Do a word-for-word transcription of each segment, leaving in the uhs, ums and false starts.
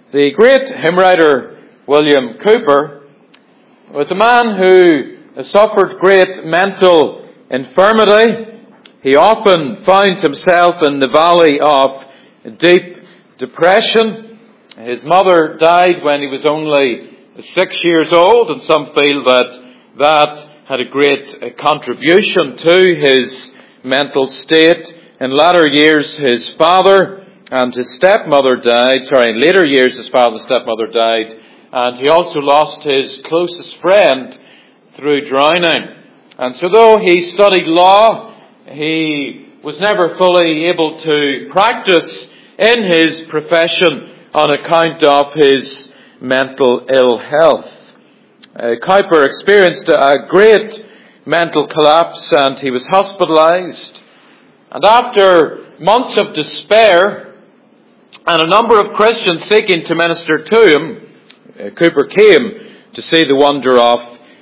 The great hymn writer William Cowper was a man who suffered great mental infirmity. He often found himself in the valley of deep depression. His mother died when he was only six years old, and some feel that that had a great contribution to his mental state. In latter years, his father and his stepmother died. Sorry, in later years, his father and stepmother died. And he also lost his closest friend through drowning. And so though he studied law, he was never fully able to practice in his profession on account of his mental ill health. Uh, Cowper experienced a great mental collapse and he was hospitalized. And after months of despair and a number of Christians seeking to minister to him, uh, Cowper came to see the wonder of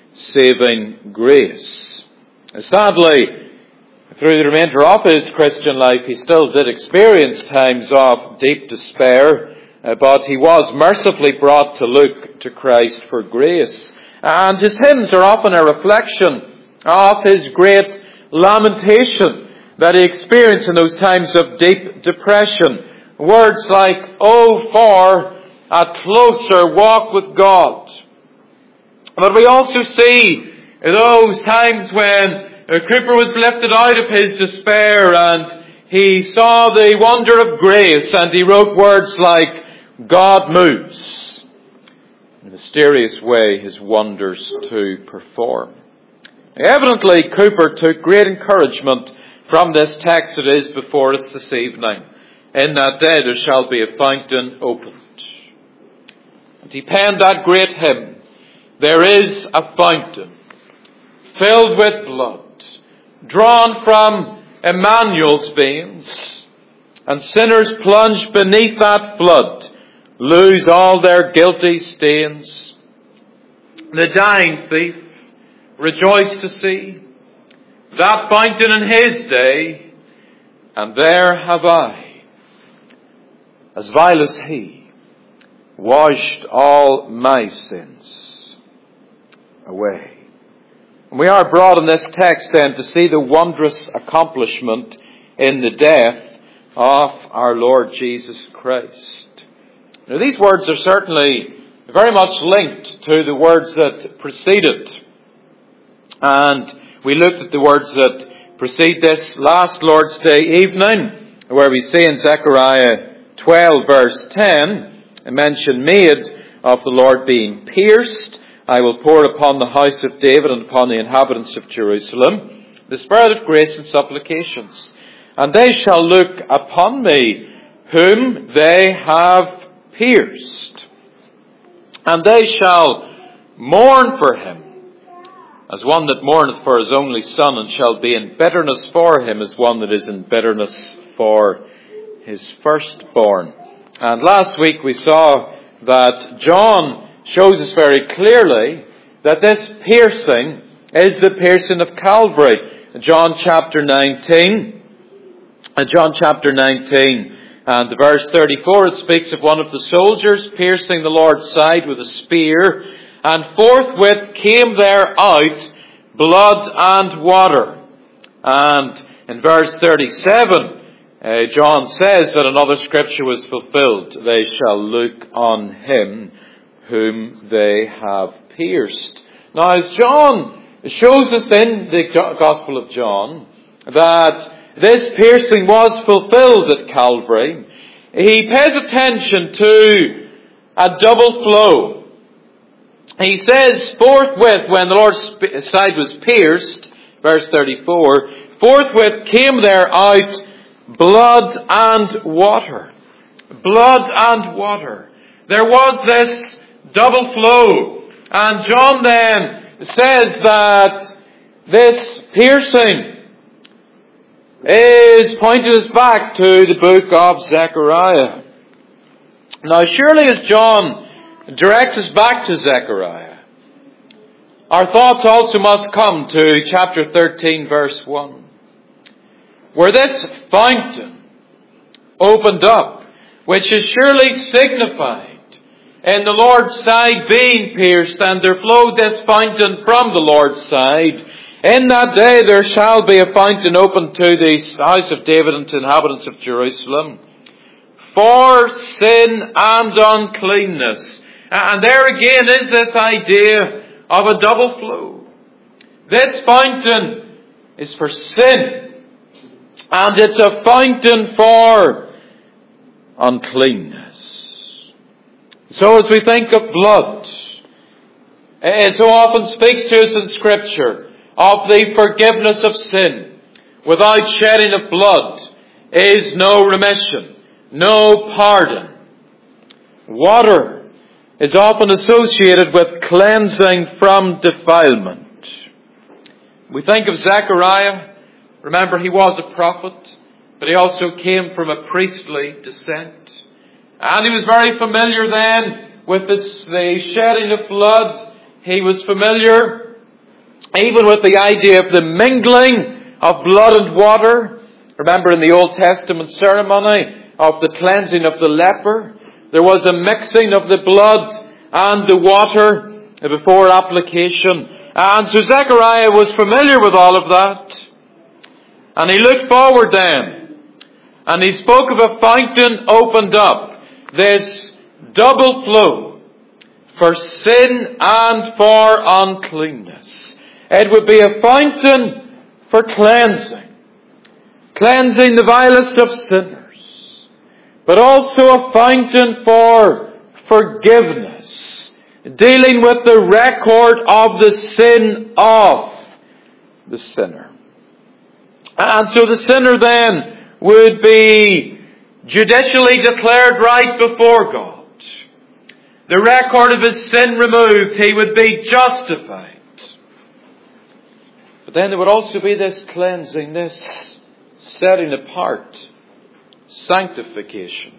saving grace. Uh, sadly, through the remainder of his Christian life, he still did experience times of deep despair, uh, but he was mercifully brought to look to Christ for grace. And his hymns are often a reflection of his great lamentation that he experienced in those times of deep depression. Words like, "Oh, for a closer walk with God." But we also see those times when Cowper was lifted out of his despair and he saw the wonder of grace, and he wrote words like, "God moves in a mysterious way his wonders to perform." Evidently, Cowper took great encouragement from this text that is before us this evening. "In that day there shall be a fountain opened." And he penned that great hymn, "There is a fountain filled with blood, drawn from Emmanuel's veins, and sinners plunged beneath that flood lose all their guilty stains. The dying thief rejoiced to see that fountain in his day, and there have I, as vile as he, washed all my sins away." And we are brought in this text then to see the wondrous accomplishment in the death of our Lord Jesus Christ. Now, these words are certainly very much linked to the words that preceded. And we looked at the words that precede this last Lord's Day evening, where we see in Zechariah twelve verse ten, a mention made of the Lord being pierced. "I will pour upon the house of David and upon the inhabitants of Jerusalem the spirit of grace and supplications. And they shall look upon me whom they have pierced. And they shall mourn for him as one that mourneth for his only son, and shall be in bitterness for him as one that is in bitterness for his firstborn." And last week we saw that John shows us very clearly that this piercing is the piercing of Calvary. John chapter nineteen, John chapter nineteen, and the verse thirty-four, it speaks of one of the soldiers piercing the Lord's side with a spear, "And forthwith came there out blood and water." And in verse thirty-seven, uh, John says that another scripture was fulfilled. "They shall look on him whom they have pierced." Now, as John shows us in the Gospel of John that this piercing was fulfilled at Calvary, he pays attention to a double flow. He says, forthwith, when the Lord's side was pierced, verse thirty-four, "Forthwith came there out blood and water." Blood and water. There was this double flow. And John then says that this piercing is pointing us back to the book of Zechariah. Now, surely as John directs us back to Zechariah, our thoughts also must come to chapter thirteen, verse one, where this fountain opened up, which is surely signified in the Lord's side being pierced, and there flowed this fountain from the Lord's side. In that day there shall be a fountain opened to the house of David and to the inhabitants of Jerusalem, for sin and uncleanness. And there again is this idea of a double flow. This fountain is for sin, and it's a fountain for uncleanness. So as we think of blood, it so often speaks to us in Scripture of the forgiveness of sin. Without shedding of blood is no remission, no pardon. Water is often associated with cleansing from defilement. We think of Zechariah. Remember, he was a prophet, but he also came from a priestly descent. And he was very familiar then with this, the shedding of blood. He was familiar even with the idea of the mingling of blood and water. Remember in the Old Testament ceremony of the cleansing of the leper, there was a mixing of the blood and the water before application. And so Zechariah was familiar with all of that. And he looked forward then, and he spoke of a fountain opened up, this double flow for sin and for uncleanness. It would be a fountain for cleansing, cleansing the vilest of sinners, but also a fountain for forgiveness, dealing with the record of the sin of the sinner. And so the sinner then would be judicially declared right before God. The record of his sin removed, he would be justified. But then there would also be this cleansing, this setting apart, sanctification.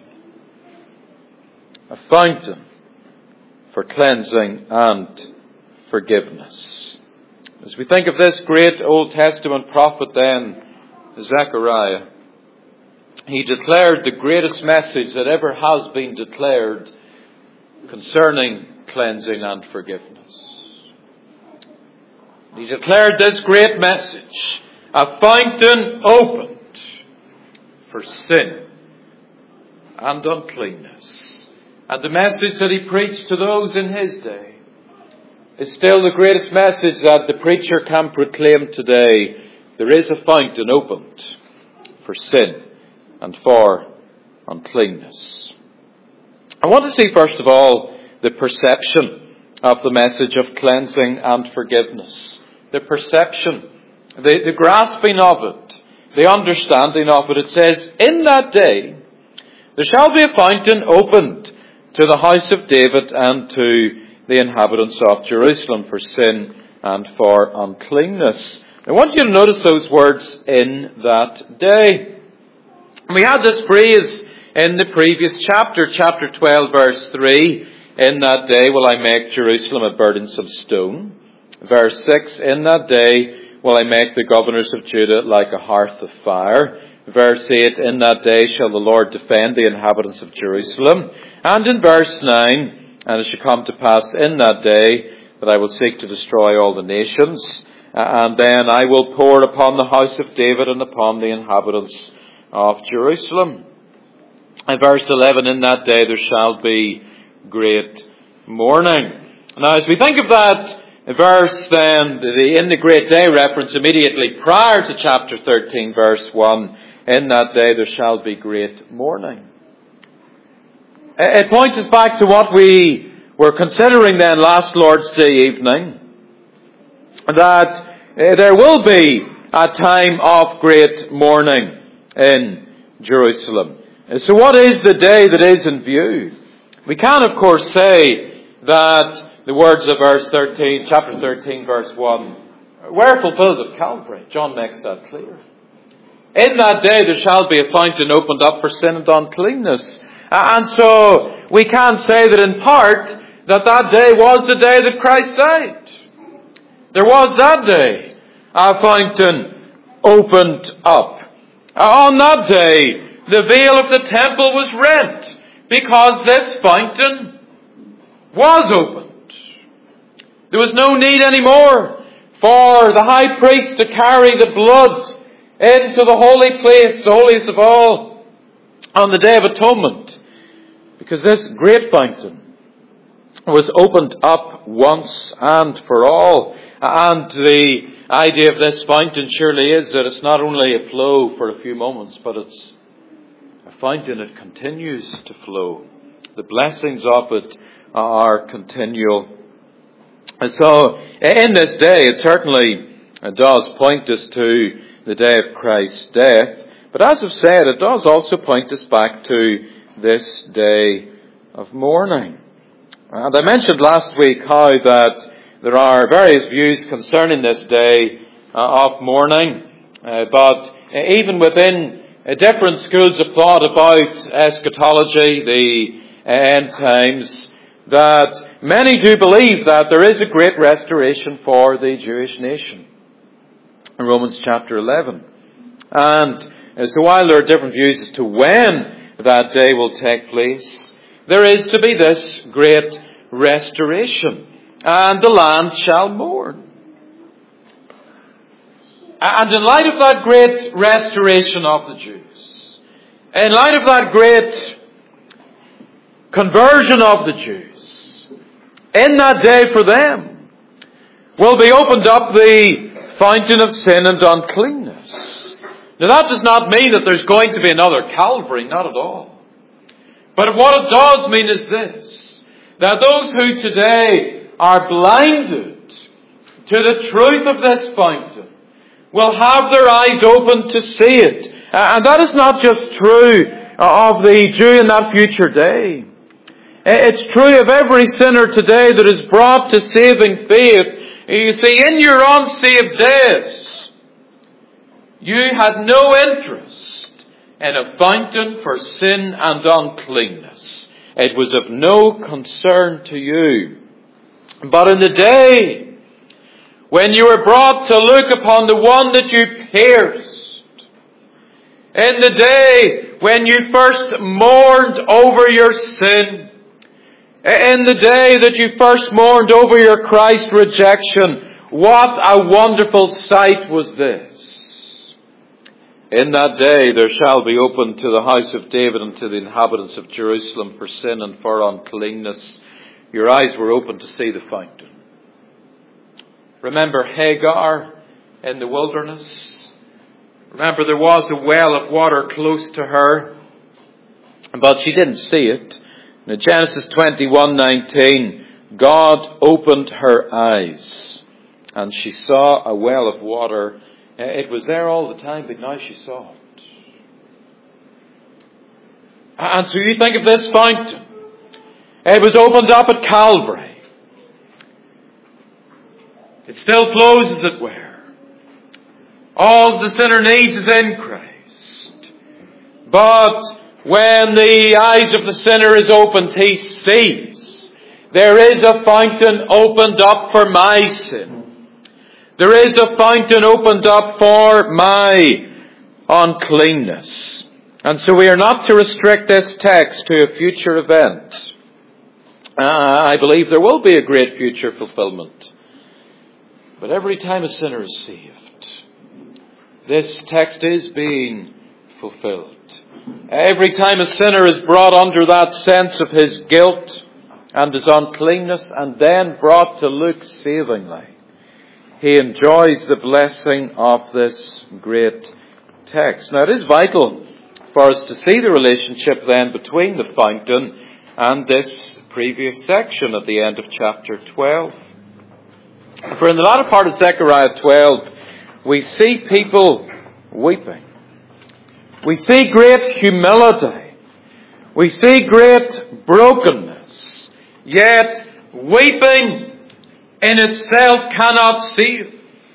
A fountain for cleansing and forgiveness. As we think of this great Old Testament prophet then, Zechariah, he declared the greatest message that ever has been declared concerning cleansing and forgiveness. He declared this great message, a fountain opened for sin and uncleanness. And the message that he preached to those in his day is still the greatest message that the preacher can proclaim today. There is a fountain opened for sin and for uncleanness. I want to see first of all the perception of the message of cleansing and forgiveness. The perception, the, the grasping of it, the understanding of it. It says, in that day there shall be a fountain opened to the house of David and to the inhabitants of Jerusalem for sin and for uncleanness. I want you to notice those words, in that day. We had this phrase in the previous chapter, chapter twelve, verse three. In that day will I make Jerusalem a burdensome stone. Verse six, in that day will I make the governors of Judah like a hearth of fire. Verse eight, in that day shall the Lord defend the inhabitants of Jerusalem. And in verse nine, and it shall come to pass in that day that I will seek to destroy all the nations. And then I will pour upon the house of David and upon the inhabitants of Jerusalem. In verse eleven, in that day there shall be great mourning. Now as we think of that verse then, the in the great day reference immediately prior to chapter thirteen, verse one, in that day there shall be great mourning. It points us back to what we were considering then last Lord's Day evening, that there will be a time of great mourning in Jerusalem. So what is the day that is in view? We can of course say that the words of verse thirteen, chapter thirteen, verse one, were fulfilled at Calvary. John makes that clear. In that day there shall be a fountain opened up for sin and uncleanness. And so we can say that in part that that day was the day that Christ died. There was that day a fountain opened up. On that day the veil of the temple was rent because this fountain was opened. There was no need anymore for the high priest to carry the blood into the holy place, the holiest of all, on the Day of Atonement, because this great fountain was opened up once and for all. And the idea of this fountain surely is that it's not only a flow for a few moments, but it's a fountain that continues to flow. The blessings of it are continual. And so, in this day, it certainly does point us to the day of Christ's death. But as I've said, it does also point us back to this day of mourning. And I mentioned last week how that there are various views concerning this day uh, of mourning. Uh, but even within uh, different schools of thought about eschatology, the end times, that many do believe that there is a great restoration for the Jewish nation. In Romans chapter eleven. And so while there are different views as to when that day will take place, there is to be this great restoration. And the land shall mourn. And in light of that great restoration of the Jews, in light of that great conversion of the Jews, in that day for them will be opened up the fountain of sin and uncleanness. Now that does not mean that there's going to be another Calvary, not at all. But what it does mean is this, that those who today are blinded to the truth of this fountain will have their eyes open to see it. And that is not just true of the Jew in that future day. It's true of every sinner today that is brought to saving faith. You see, in your unsaved days, you had no interest in a fountain for sin and uncleanness. It was of no concern to you. But in the day when you were brought to look upon the one that you pierced, in the day when you first mourned over your sin, in the day that you first mourned over your Christ rejection, what a wonderful sight was this. In that day there shall be opened to the house of David and to the inhabitants of Jerusalem for sin and for uncleanness. Your eyes were opened to see the fountain. Remember Hagar in the wilderness? Remember there was a well of water close to her, but she didn't see it. In Genesis twenty-one nineteen, God opened her eyes and she saw a well of water. It was there all the time, but now she saw it. And so you think of this fountain. It was opened up at Calvary. It still flows, as it were. All the sinner needs is in Christ. But when the eyes of the sinner is opened, he sees there is a fountain opened up for my sin. There is a fountain opened up for my uncleanness. And so we are not to restrict this text to a future event. Uh, I believe there will be a great future fulfillment. But every time a sinner is saved, this text is being fulfilled. Every time a sinner is brought under that sense of his guilt and his uncleanness and then brought to look savingly, he enjoys the blessing of this great text. Now it is vital for us to see the relationship then between the fountain and this previous section at the end of chapter twelve. For in the latter part of Zechariah twelve, we see people weeping. We see great humility. We see great brokenness. Yet weeping in itself cannot save.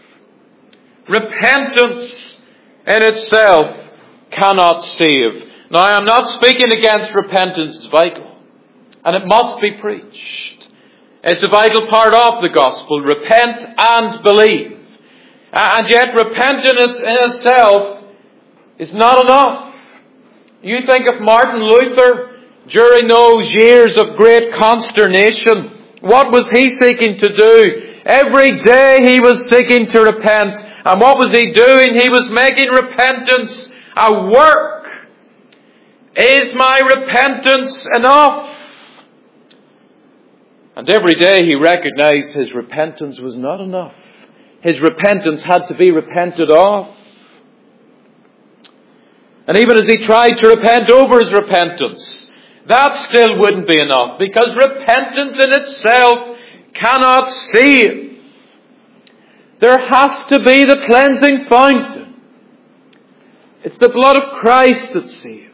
Repentance in itself cannot save. Now I am not speaking against repentance. It's vital. And it must be preached. It's a vital part of the gospel. Repent and believe. And yet repentance in itself is not enough. You think of Martin Luther during those years of great consternation, what was he seeking to do? Every day he was seeking to repent. And what was he doing? He was making repentance a work. Is my repentance enough? And every day he recognized his repentance was not enough. His repentance had to be repented of. And even as he tried to repent over his repentance, that still wouldn't be enough, because repentance in itself cannot save. There has to be the cleansing fountain. It's the blood of Christ that saves.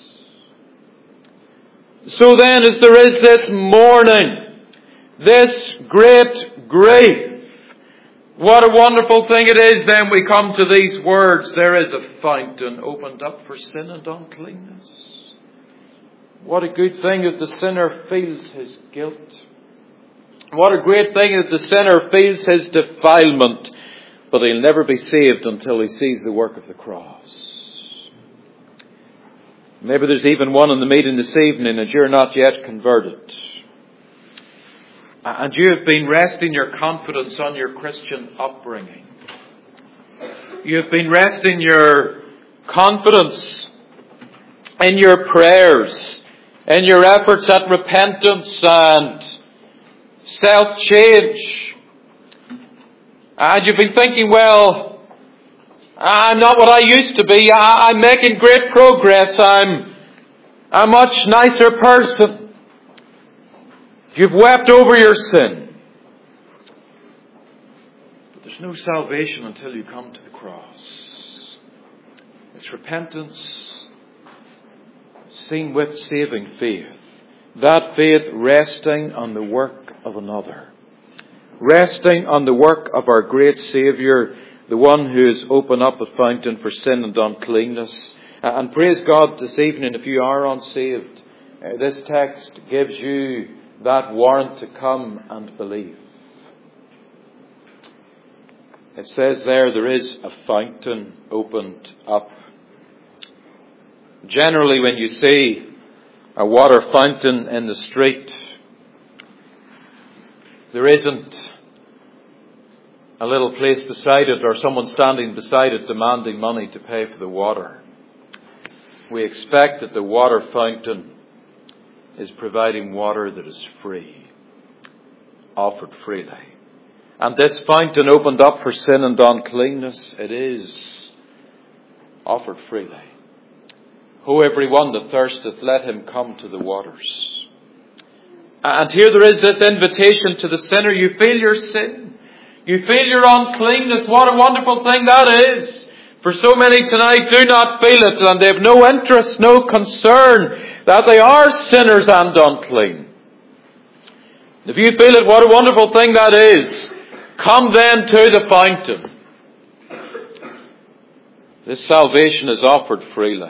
So then, as there is this mourning, this great grief, what a wonderful thing it is then we come to these words. There is a fountain opened up for sin and uncleanness. What a good thing that the sinner feels his guilt. What a great thing that the sinner feels his defilement. But he'll never be saved until he sees the work of the cross. Maybe there's even one in the meeting this evening and you're not yet converted. And you have been resting your confidence on your Christian upbringing. You have been resting your confidence in your prayers, in your efforts at repentance and self-change. And you've been thinking, well, I'm not what I used to be. I'm making great progress. I'm a much nicer person. You've wept over your sin. But there's no salvation until you come to the cross. It's repentance seen with saving faith. That faith resting on the work of another. Resting on the work of our great Saviour, the one who has opened up the fountain for sin and uncleanness. And praise God this evening, if you are unsaved, this text gives you that warrant to come and believe. It says there, there is a fountain opened up. Generally, when you see a water fountain in the street, there isn't a little place beside it or someone standing beside it demanding money to pay for the water. We expect that the water fountain is providing water that is free, offered freely. And this fountain opened up for sin and uncleanness, it is offered freely. Ho, every one that thirsteth, let him come to the waters. And here there is this invitation to the sinner. You feel your sin. You feel your uncleanness. What a wonderful thing that is. For so many tonight do not feel it, and they have no interest, no concern that they are sinners and unclean. If you feel it, what a wonderful thing that is. Come then to the fountain. This salvation is offered freely.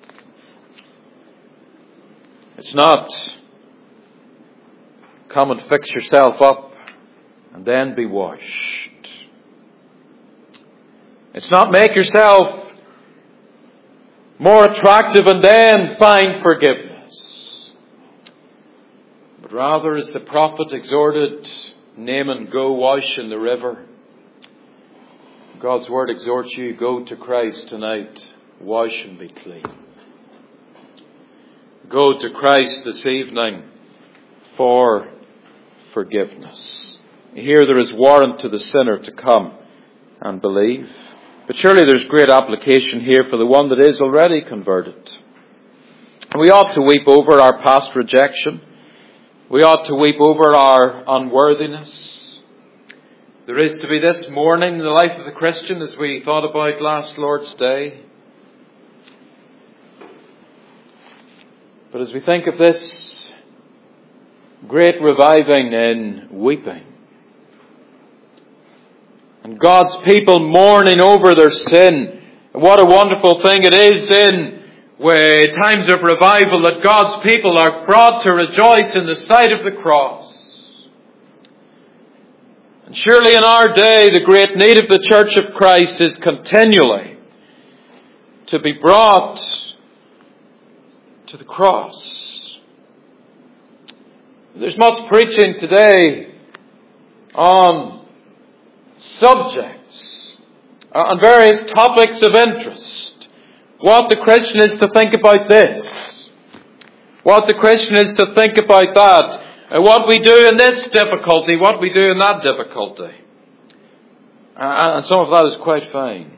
It's not come and fix yourself up and then be washed. It's not make yourself more attractive and then find forgiveness. But rather, as the prophet exhorted Naaman, go wash in the river. God's word exhorts you, go to Christ tonight, wash and be clean. Go to Christ this evening for forgiveness. Here there is warrant to the sinner to come and believe. But surely there's great application here for the one that is already converted. We ought to weep over our past rejection. We ought to weep over our unworthiness. There is to be this mourning in the life of the Christian, as we thought about last Lord's Day. But as we think of this great reviving in weeping, and God's people mourning over their sin, what a wonderful thing it is in where times of revival that God's people are brought to rejoice in the sight of the cross. And surely in our day the great need of the Church of Christ is continually to be brought to the cross. There's much preaching today on subjects, on various topics of interest. What the Christian is to think about this. What the Christian is to think about that. What we do in this difficulty. What we do in that difficulty. And some of that is quite fine.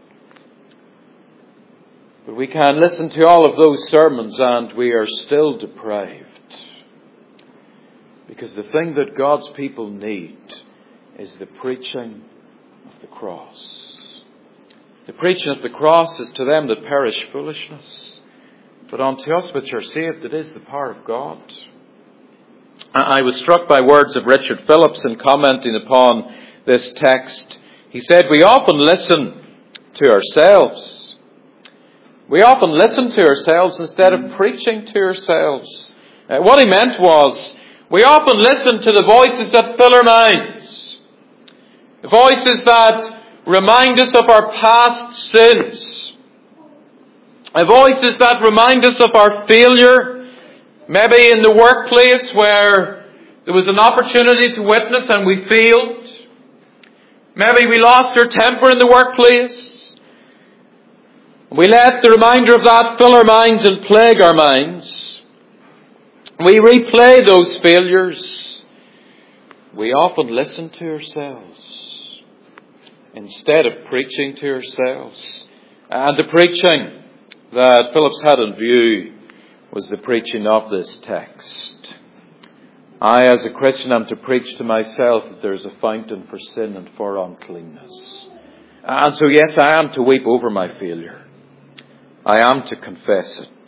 But we can listen to all of those sermons and we are still deprived. Because the thing that God's people need is the preaching of the cross. The preaching of the cross is to them that perish foolishness. But unto us which are saved, it is the power of God. I was struck by words of Richard Phillips in commenting upon this text. He said, we often listen to ourselves. We often listen to ourselves instead of preaching to ourselves. Uh, what he meant was, we often listen to the voices that fill our minds. The voices that remind us of our past sins. The voices that remind us of our failure. Maybe in the workplace where there was an opportunity to witness and we failed. Maybe we lost our temper in the workplace. We let the reminder of that fill our minds and plague our minds. We replay those failures. We often listen to ourselves instead of preaching to ourselves. And the preaching that Phillips had in view was the preaching of this text. I, as a Christian, am to preach to myself that there is a fountain for sin and for uncleanness. And so, yes, I am to weep over my failure. I am to confess it.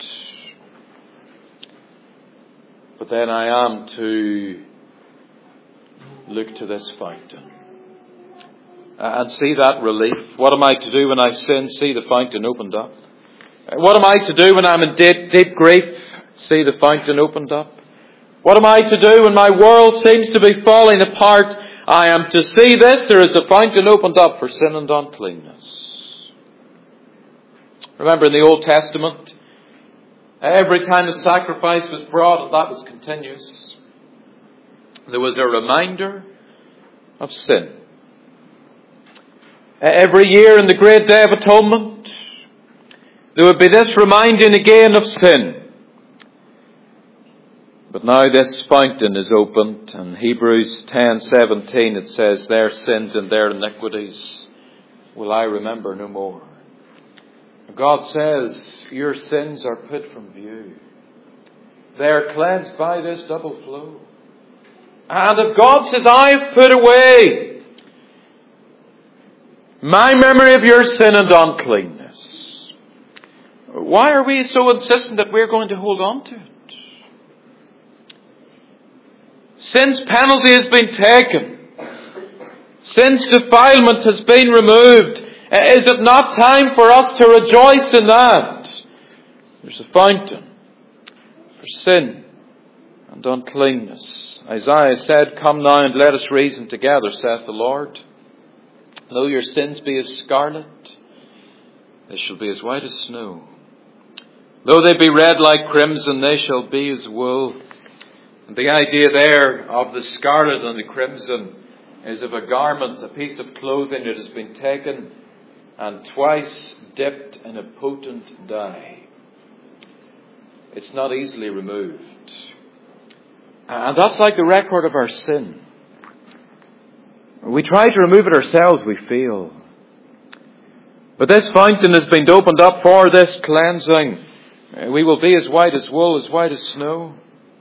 But then I am to look to this fountain and see that relief. What am I to do when I sin? See the fountain opened up. What am I to do when I'm in deep, deep grief? See the fountain opened up. What am I to do when my world seems to be falling apart? I am to see this. There is a fountain opened up for sin and uncleanness. Remember in the Old Testament, every time a sacrifice was brought, that was continuous. There was a reminder of sin. Every year in the great Day of Atonement, there would be this reminding again of sin. But now this fountain is opened. In Hebrews ten seventeen it says, their sins and their iniquities will I remember no more. God says, your sins are put from view. They are cleansed by this double flow. And if God says, I have put away my memory of your sin and uncleanness, why are we so insistent that we're going to hold on to it? Since penalty has been taken, since defilement has been removed, is it not time for us to rejoice in that? There's a fountain for sin and uncleanness. Isaiah said, come now and let us reason together, saith the Lord. Though your sins be as scarlet, they shall be as white as snow. Though they be red like crimson, they shall be as wool. And the idea there of the scarlet and the crimson is of a garment, a piece of clothing that has been taken and twice dipped in a potent dye. It's not easily removed. And that's like the record of our sin. We try to remove it ourselves, we feel. But this fountain has been opened up for this cleansing. We will be as white as wool, as white as snow.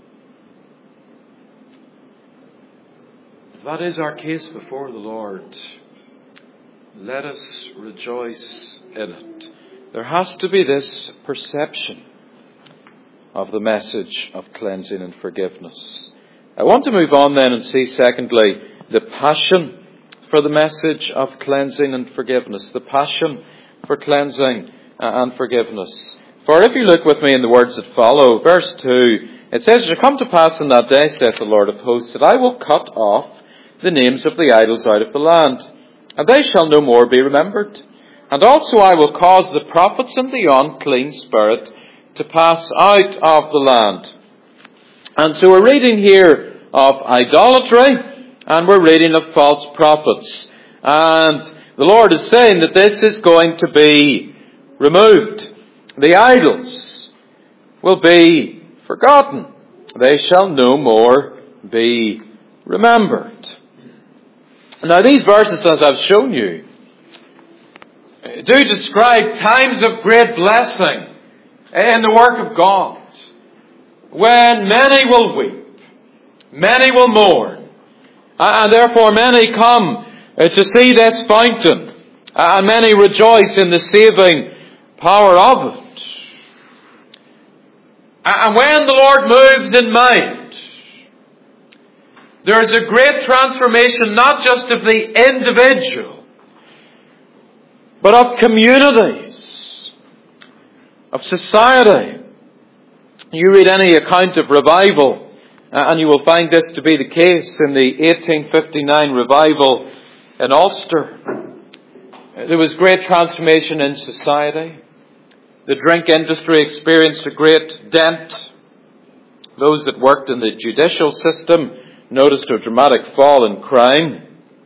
If that is our case before the Lord, let us rejoice in it. There has to be this perception of the message of cleansing and forgiveness. I want to move on then and see, secondly, the passion for the message of cleansing and forgiveness. The passion for cleansing and forgiveness. For if you look with me in the words that follow, verse two, it says, it shall come to pass in that day, saith the Lord of hosts, that I will cut off the names of the idols out of the land, and they shall no more be remembered. And also I will cause the prophets and the unclean spirit to pass out of the land. And so we're reading here of idolatry, and we're reading of false prophets. And the Lord is saying that this is going to be removed. The idols will be forgotten. They shall no more be remembered. Now these verses, as I've shown you, do describe times of great blessing in the work of God, when many will weep, many will mourn, and therefore many come to see this fountain, and many rejoice in the saving power of it. And when the Lord moves in mind, there is a great transformation, not just of the individual, but of communities, of society. You read any account of revival, uh, and you will find this to be the case in the eighteen fifty-nine revival in Ulster. There was great transformation in society. The drink industry experienced a great dent. Those that worked in the judicial system noticed a dramatic fall in crime.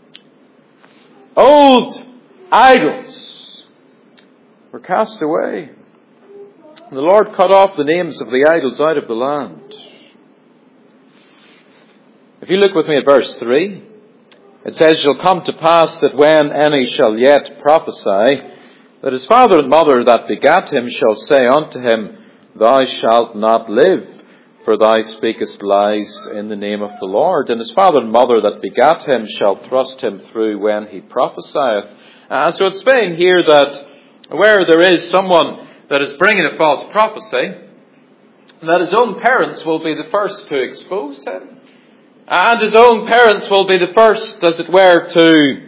Old idols were cast away. The Lord cut off the names of the idols out of the land. If you look with me at verse three, it says, "It shall come to pass that when any shall yet prophesy, that his father and mother that begat him shall say unto him, Thou shalt not live, for thou speakest lies in the name of the Lord. And his father and mother that begat him shall thrust him through when he prophesieth." And so it's saying here that where there is someone that is bringing a false prophecy, that his own parents will be the first to expose him. And his own parents will be the first, as it were, to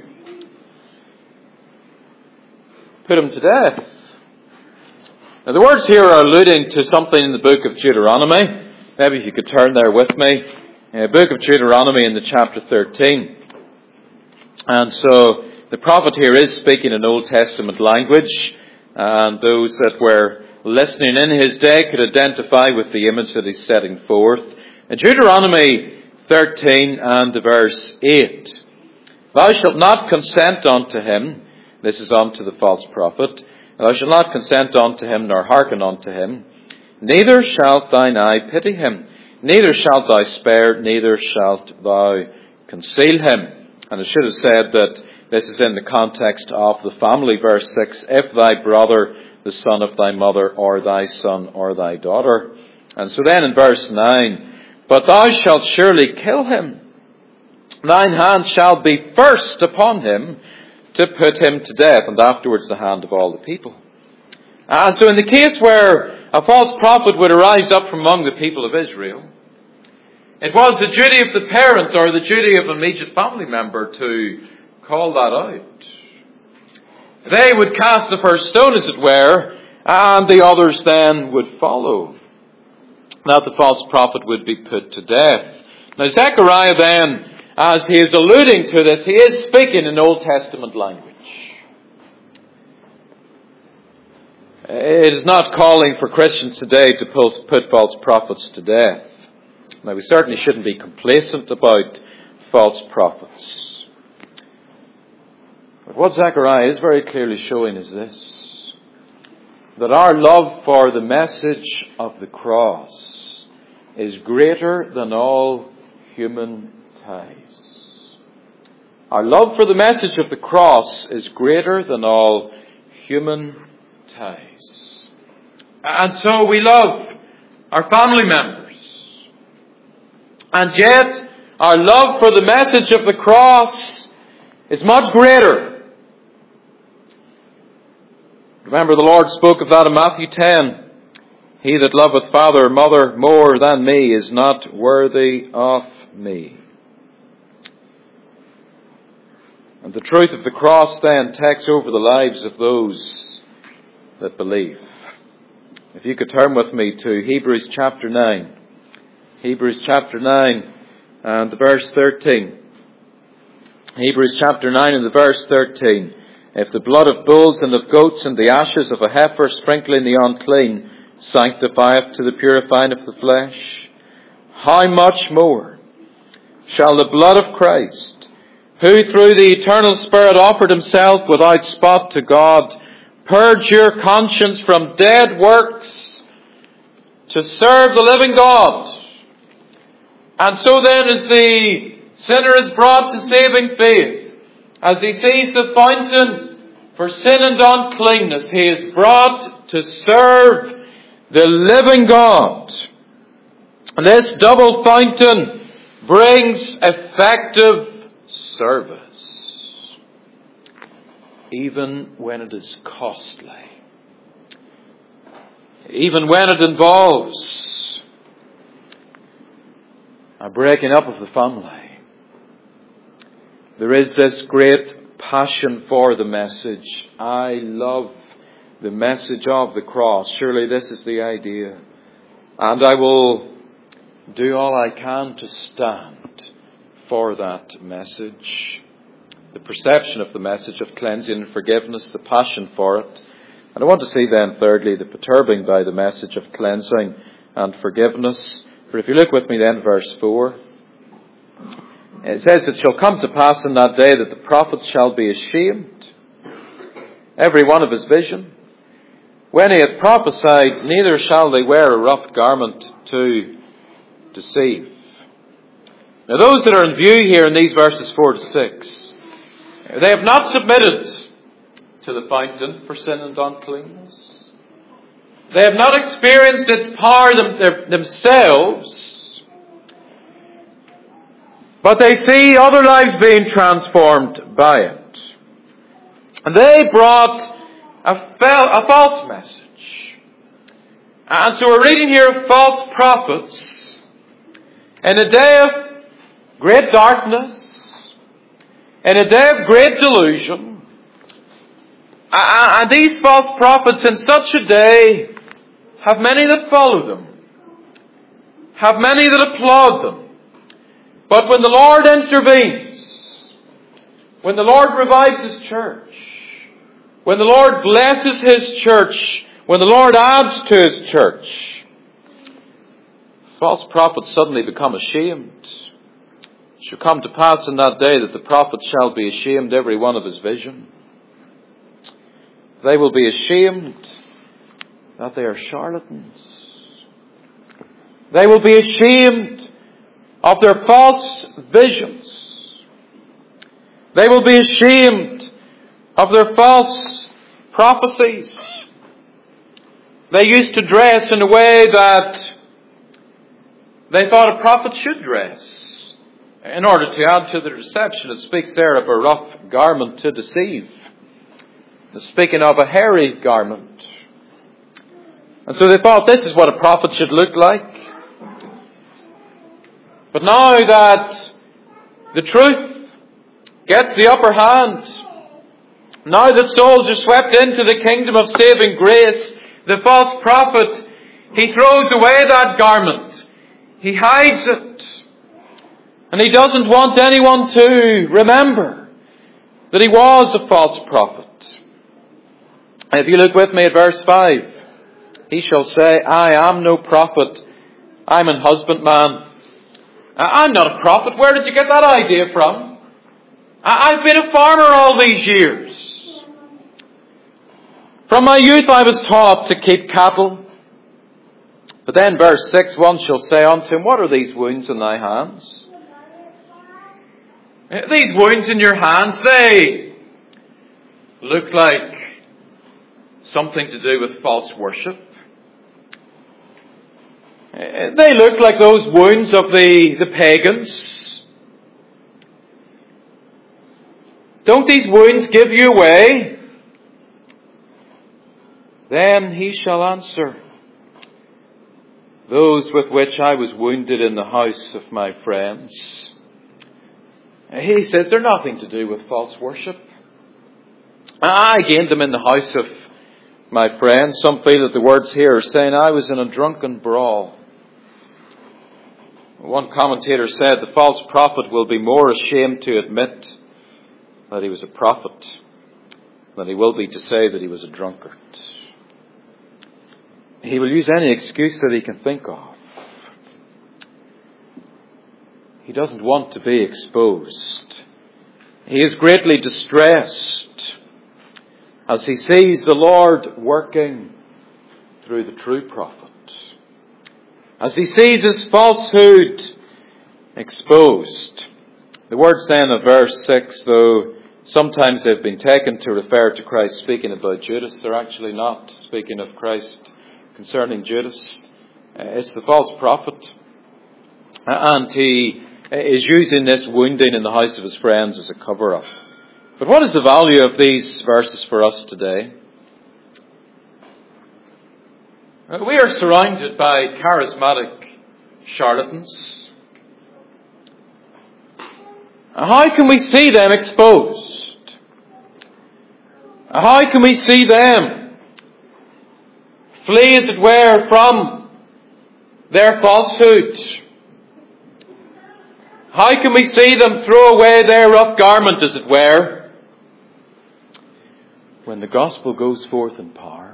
put him to death. Now the words here are alluding to something in the book of Deuteronomy. Maybe if you could turn there with me. Uh, book of Deuteronomy in the chapter thirteen. And so the prophet here is speaking in Old Testament language. And those that were listening in his day could identify with the image that he's setting forth. In Deuteronomy thirteen and verse eight. "Thou shalt not consent unto him," this is unto the false prophet, "thou shalt not consent unto him, nor hearken unto him. Neither shalt thine eye pity him, neither shalt thou spare, neither shalt thou conceal him." And I should have said that this is in the context of the family, verse six, "If thy brother, the son of thy mother, or thy son, or thy daughter." And so then in verse nine, "But thou shalt surely kill him. Thine hand shall be first upon him to put him to death, and afterwards the hand of all the people." And so in the case where a false prophet would arise up from among the people of Israel, it was the duty of the parent or the duty of an immediate family member to call that out. They would cast the first stone, as it were, and the others then would follow. That the false prophet would be put to death. Now Zechariah then, as he is alluding to this, he is speaking in Old Testament language. It is not calling for Christians today to put false prophets to death. Now we certainly shouldn't be complacent about false prophets. But what Zechariah is very clearly showing is this: that our love for the message of the cross is greater than all human ties. Our love for the message of the cross is greater than all human ties. And so we love our family members. And yet, our love for the message of the cross is much greater. Remember, the Lord spoke of that in Matthew ten. "He that loveth father or mother more than me is not worthy of me." And the truth of the cross then takes over the lives of those that believe. If you could turn with me to Hebrews chapter nine. Hebrews chapter nine and verse thirteen. Hebrews chapter nine and the verse thirteen. "If the blood of bulls and of goats and the ashes of a heifer sprinkling the unclean sanctifieth to the purifying of the flesh, how much more shall the blood of Christ, who through the eternal Spirit offered himself without spot to God, purge your conscience from dead works to serve the living God. And so then, as the sinner is brought to saving faith, as he sees the fountain for sin and uncleanness, he is brought to serve the living God. And this double fountain brings effective service, even when it is costly, even when it involves a breaking up of the family. There is this great passion for the message. I love the message of the cross. Surely this is the idea. And I will do all I can to stand for that message. The perception of the message of cleansing and forgiveness, the passion for it. And I want to see then, thirdly, the perturbing by the message of cleansing and forgiveness. For if you look with me then, verse four, it says, "It shall come to pass in that day that the prophet shall be ashamed, every one of his vision. When he hath prophesied, neither shall they wear a rough garment to deceive." Now those that are in view here in these verses four to six, they have not submitted to the fountain for sin and uncleanness. They have not experienced its power them, themselves, but they see other lives being transformed by it. And they brought a, fel- a false message. And so we're reading here of false prophets in a day of great darkness, in a day of great delusion. And these false prophets in such a day have many that follow them, have many that applaud them. But when the Lord intervenes, when the Lord revives His church, when the Lord blesses His church, when the Lord adds to His church, false prophets suddenly become ashamed. It shall come to pass in that day that the prophet shall be ashamed, every one of his vision. They will be ashamed that they are charlatans. They will be ashamed of their false visions. They will be ashamed of their false prophecies. They used to dress in a way that they thought a prophet should dress in order to add to the deception. It speaks there of a rough garment to deceive. It's speaking of a hairy garment. And so they thought this is what a prophet should look like. But now that the truth gets the upper hand, now that souls are swept into the kingdom of saving grace, the false prophet, he throws away that garment. He hides it. And he doesn't want anyone to remember that he was a false prophet. If you look with me at verse five, he shall say, I am no prophet, I'm an husbandman. I'm not a prophet. Where did you get that idea from? I've been a farmer all these years. From my youth I was taught to keep cattle. But then verse six, one shall say unto him, what are these wounds in thy hands? These wounds in your hands, they look like something to do with false worship. They look like those wounds of the, the pagans. Don't these wounds give you away? Then he shall answer, those with which I was wounded in the house of my friends. He says they're nothing to do with false worship. I gained them in the house of my friends. Some feel that the words here are saying I was in a drunken brawl. One commentator said the false prophet will be more ashamed to admit that he was a prophet than he will be to say that he was a drunkard. He will use any excuse that he can think of. he doesn't want to be exposed. He is greatly distressed as he sees the Lord working through the true prophet. As he sees his falsehood exposed. The words then of verse six, though sometimes they've been taken to refer to Christ speaking about Judas, they're actually not speaking of Christ concerning Judas. Uh, it's the false prophet. Uh, and he is using this wounding in the house of his friends as a cover-up. But what is the value of these verses for us today? We are surrounded by charismatic charlatans. How can we see them exposed? How can we see them flee, as it were, from their falsehood? How can we see them throw away their rough garment, as it were, when the gospel goes forth in power?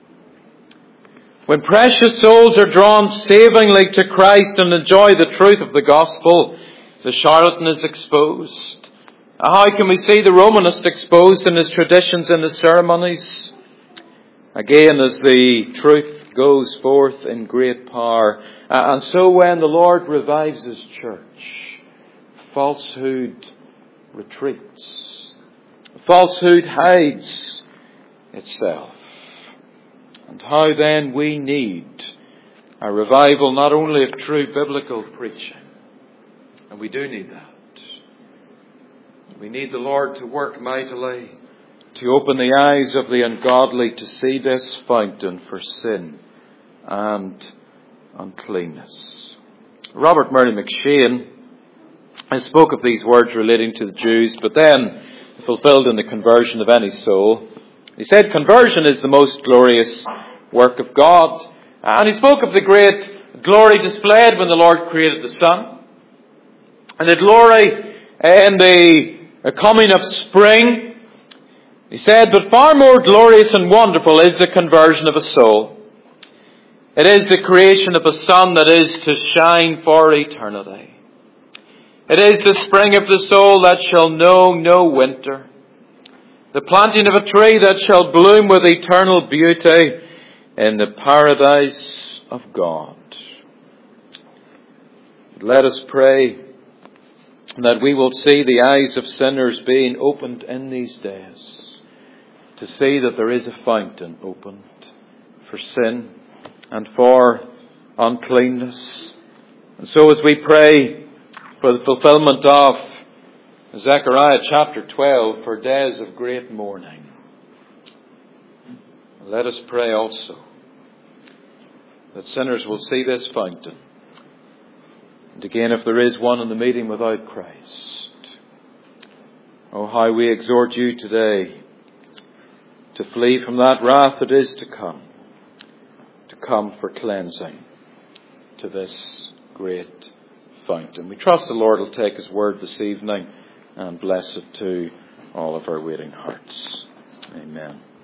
When precious souls are drawn savingly to Christ and enjoy the truth of the gospel, the charlatan is exposed. How can we see the Romanist exposed in his traditions and his ceremonies? Again, as the truth goes forth in great power. And so when the Lord revives his church, falsehood retreats. Falsehood hides itself. And how then we need a revival not only of true biblical preaching, and we do need that. We need the Lord to work mightily, to open the eyes of the ungodly to see this fountain for sin and uncleanness. Robert Murray McCheyne spoke of these words relating to the Jews, but then fulfilled in the conversion of any soul. He said, conversion is the most glorious work of God. And he spoke of the great glory displayed when the Lord created the sun. And the glory in the coming of spring. He said, but far more glorious and wonderful is the conversion of a soul. It is the creation of a sun that is to shine for eternity. It is the spring of the soul that shall know no winter. The planting of a tree that shall bloom with eternal beauty in the paradise of God. Let us pray that we will see the eyes of sinners being opened in these days, to see that there is a fountain opened for sin and for uncleanness. And so as we pray for the fulfillment of Zechariah chapter twelve, for days of great mourning, let us pray also that sinners will see this fountain. And again, if there is one in the meeting without Christ, oh, how we exhort you today to flee from that wrath that is to come, to come for cleansing to this great fountain. We trust the Lord will take his word this evening and bless it to all of our waiting hearts. Amen.